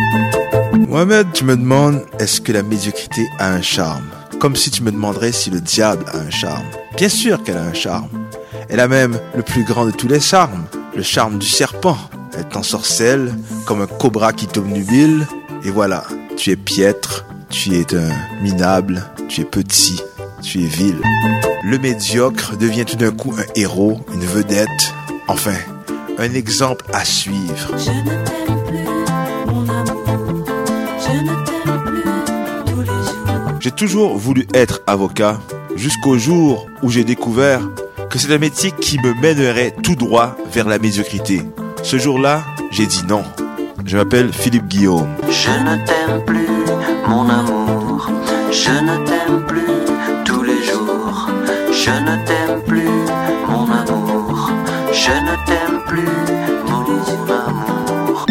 Mohamed, tu me demandes, est-ce que la médiocrité a un charme? Comme si tu me demanderais si le diable a un charme. Bien sûr qu'elle a un charme. Elle a même le plus grand de tous les charmes, le charme du serpent. Elle t'ensorcelle comme un cobra qui t'obnubile. Et voilà, tu es piètre, tu es un minable, tu es petit, tu es vil. Le médiocre devient tout d'un coup un héros, une vedette, enfin, un exemple à suivre. Je ne t'aime plus, mon amour. Je ne t'aime plus tous les jours. J'ai toujours voulu être avocat jusqu'au jour où j'ai découvert que c'est un métier qui me mènerait tout droit vers la médiocrité. Ce jour-là, j'ai dit non. Je m'appelle Philippe Guillaume. Je ne t'aime plus, mon amour. Je ne t'aime plus tous les jours. Je ne t'aime plus, mon amour. Je ne t'aime plus, mon amour.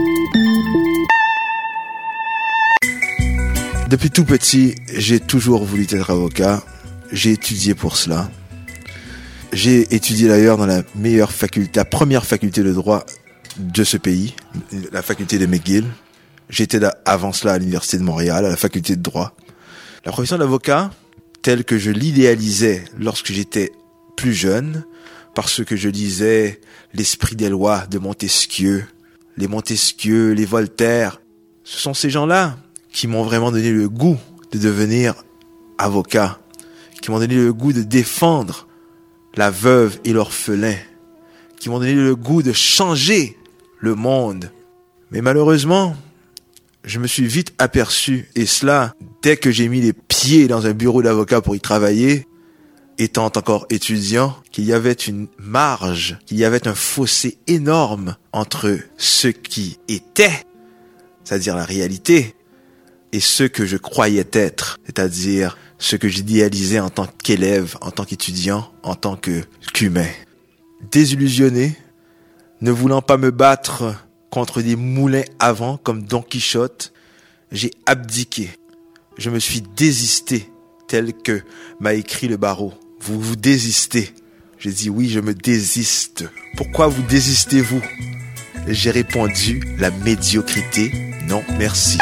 Depuis tout petit, j'ai toujours voulu être avocat. J'ai étudié pour cela. J'ai étudié d'ailleurs dans la meilleure faculté, la première faculté de droit de ce pays, la faculté de McGill. J'étais avant cela à l'université de Montréal, à la faculté de droit. La profession d'avocat, telle que je l'idéalisais lorsque j'étais plus jeune, parce que je lisais l'esprit des lois de Montesquieu, les Voltaire. Ce sont ces gens-là qui m'ont vraiment donné le goût de devenir avocat, qui m'ont donné le goût de défendre la veuve et l'orphelin, qui m'ont donné le goût de changer le monde. Mais malheureusement, je me suis vite aperçu, et cela dès que j'ai mis les pieds dans un bureau d'avocat pour y travailler, étant encore étudiant, qu'il y avait une marge, qu'il y avait un fossé énorme entre ce qui était, c'est-à-dire la réalité, et ce que je croyais être, c'est-à-dire ce que j'idéalisais en tant qu'élève, en tant qu'étudiant, en tant qu'humain. Désillusionné, ne voulant pas me battre contre des moulins à vent comme Don Quichotte, j'ai abdiqué. Je me suis désisté, tel que m'a écrit le barreau. Vous vous désistez. J'ai dit oui, je me désiste. Pourquoi vous désistez-vous? J'ai répondu la médiocrité. Non, merci.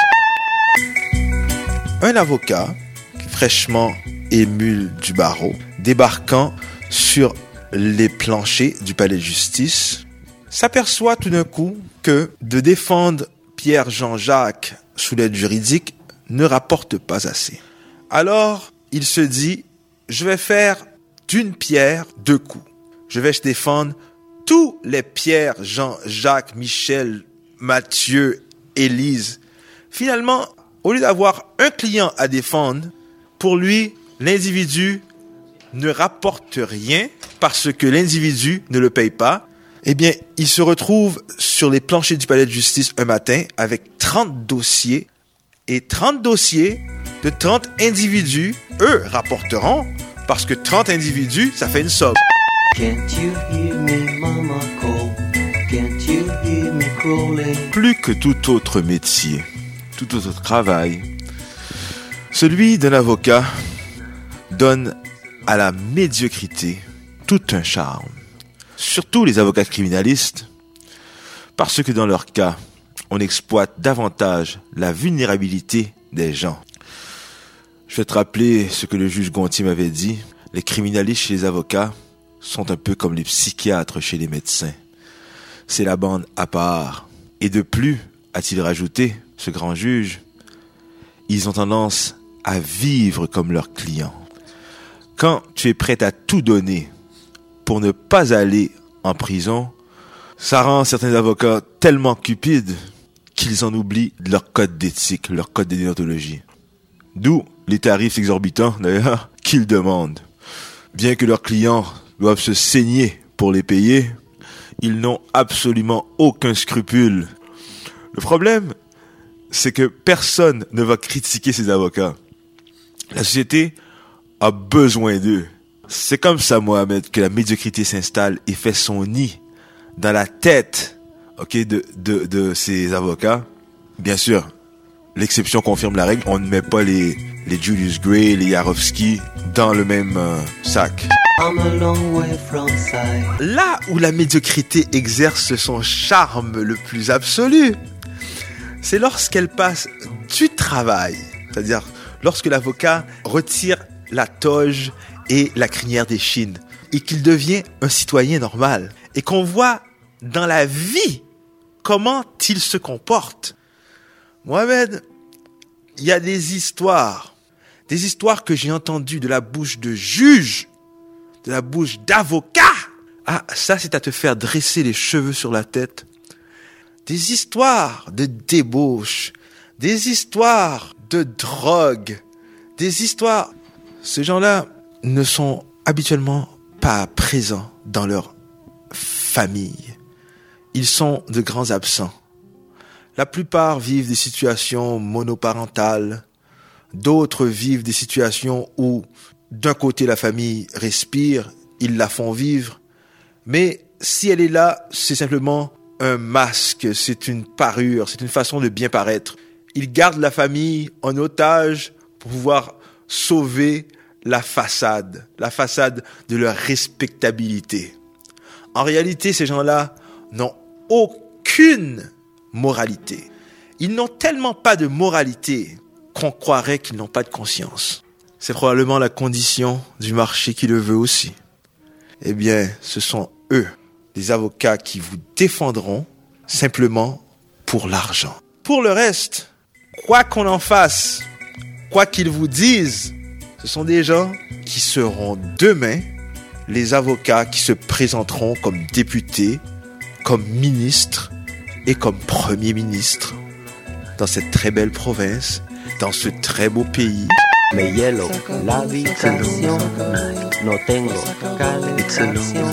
Un avocat fraîchement ému du barreau, débarquant sur les planchers du palais de justice, s'aperçoit tout d'un coup que de défendre Pierre Jean-Jacques sous l'aide juridique ne rapporte pas assez. Alors, il se dit, je vais faire d'une pierre deux coups. Je vais défendre tous les Pierre, Jean, Jacques, Michel, Mathieu, Élise. Finalement, au lieu d'avoir un client à défendre, pour lui, l'individu ne rapporte rien parce que l'individu ne le paye pas. Eh bien, il se retrouve sur les planchers du palais de justice un matin avec 30 dossiers. Et 30 dossiers de 30 individus, eux, rapporteront parce que 30 individus, ça fait une somme. Can't you hear me, mama call? Can't you hear me crawling? Plus que tout autre métier, tout autre travail, celui d'un avocat donne à la médiocrité tout un charme. Surtout les avocats criminalistes, parce que dans leur cas, on exploite davantage la vulnérabilité des gens. Je vais te rappeler ce que le juge Gontier m'avait dit. Les criminalistes chez les avocats sont un peu comme les psychiatres chez les médecins. C'est la bande à part. Et de plus, a-t-il rajouté, ce grand juge, ils ont tendance à vivre comme leurs clients. Quand tu es prêt à tout donner pour ne pas aller en prison, ça rend certains avocats tellement cupides qu'ils en oublient leur code d'éthique, leur code de déontologie. D'où les tarifs exorbitants, d'ailleurs, qu'ils demandent. Bien que leurs clients doivent se saigner pour les payer, ils n'ont absolument aucun scrupule. Le problème, c'est que personne ne va critiquer ces avocats. La société a besoin d'eux. C'est comme ça, Mohamed, que la médiocrité s'installe et fait son nid dans la tête, de ces avocats. Bien sûr, l'exception confirme la règle. On ne met pas les Julius Gray, les Yarovsky dans le même sac. I'm a long way from sight. Là où la médiocrité exerce son charme le plus absolu, c'est lorsqu'elle passe du travail, c'est-à-dire lorsque l'avocat retire la toge et la crinière d'échine et qu'il devient un citoyen normal et qu'on voit dans la vie comment il se comporte. Mohamed, il y a des histoires que j'ai entendues de la bouche de juges, de la bouche d'avocats. Ah, ça c'est à te faire dresser les cheveux sur la tête. Des histoires de débauche, des histoires de drogue, des histoires... Ces gens-là ne sont habituellement pas présents dans leur famille. Ils sont de grands absents. La plupart vivent des situations monoparentales. D'autres vivent des situations où, d'un côté, la famille respire, ils la font vivre. Mais si elle est là, c'est simplement un masque, c'est une parure, c'est une façon de bien paraître. Ils gardent la famille en otage pour pouvoir sauver la façade de leur respectabilité. En réalité, ces gens-là n'ont aucune moralité. Ils n'ont tellement pas de moralité qu'on croirait qu'ils n'ont pas de conscience. C'est probablement la condition du marché qui le veut aussi. Eh bien, ce sont eux, des avocats qui vous défendront simplement pour l'argent. Pour le reste, quoi qu'on en fasse, quoi qu'ils vous disent, ce sont des gens qui seront demain les avocats qui se présenteront comme députés, comme ministres et comme premiers ministres dans cette très belle province, dans ce très beau pays. Me hielo la habitación, no tengo calefacción,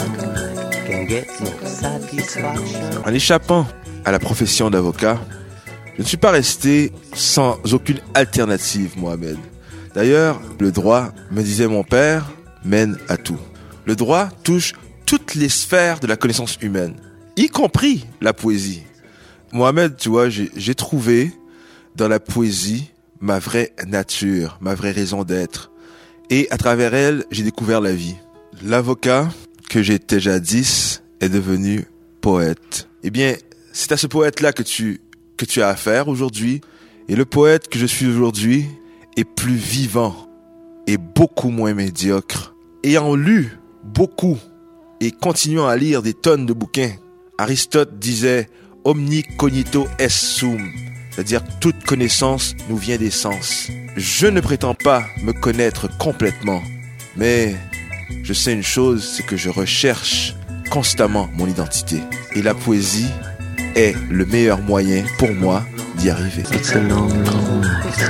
can get no satisfaction. En échappant à la profession d'avocat, je ne suis pas resté sans aucune alternative, Mohamed. D'ailleurs, le droit, me disait mon père, mène à tout. Le droit touche toutes les sphères de la connaissance humaine, y compris la poésie. Mohamed, tu vois, j'ai trouvé dans la poésie ma vraie nature, ma vraie raison d'être. Et à travers elle, j'ai découvert la vie. L'avocat que j'étais jadis est devenu poète. Eh bien, c'est à ce poète-là que tu as affaire aujourd'hui. Et le poète que je suis aujourd'hui est plus vivant et beaucoup moins médiocre. Ayant lu beaucoup et continuant à lire des tonnes de bouquins, Aristote disait « Omni cognito est sum », c'est-à-dire toute connaissance nous vient des sens. Je ne prétends pas me connaître complètement, mais je sais une chose, c'est que je recherche constamment mon identité. Et la poésie est le meilleur moyen pour moi d'y arriver. It's a long, long night.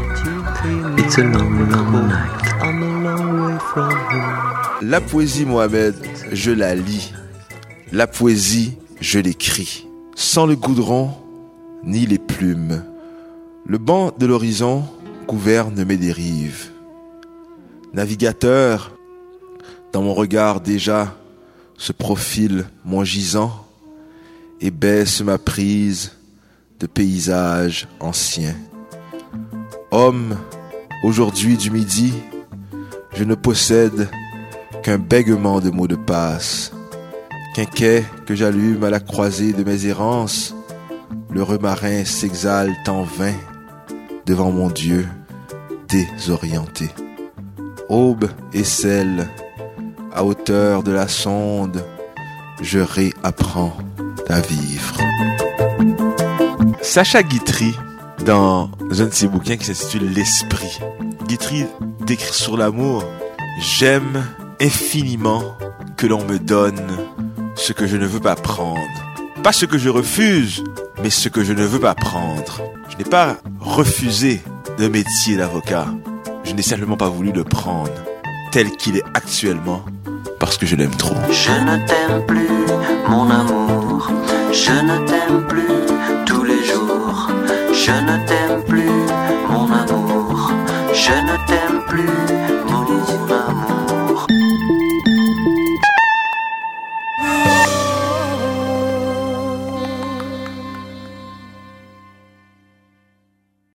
It's a long, long night. I'm a long way from home. La poésie, Mohamed, je la lis. La poésie, je l'écris. Sans le goudron, ni les plumes. Le banc de l'horizon gouverne mes dérives. Navigateur, dans mon regard déjà se profile mon gisant et baisse ma prise de paysages anciens. Homme, aujourd'hui du midi, je ne possède qu'un bégaiement de mots de passe, qu'un quai que j'allume à la croisée de mes errances. L'heureux marin s'exalte en vain devant mon Dieu désorienté. Aube et sel, à hauteur de la sonde, je réapprends à vivre. Sacha Guitry, dans un de ses bouquins qui s'intitule L'Esprit, Guitry décrit sur l'amour: j'aime infiniment que l'on me donne ce que je ne veux pas prendre. Pas ce que je refuse, mais ce que je ne veux pas prendre. Je n'ai pas refusé le métier d'avocat. Je n'ai simplement pas voulu le prendre tel qu'il est actuellement parce que je l'aime trop. Je ne t'aime plus, mon amour. Je ne t'aime plus tous les jours. Je ne t'aime plus, mon amour. Je ne t'aime plus,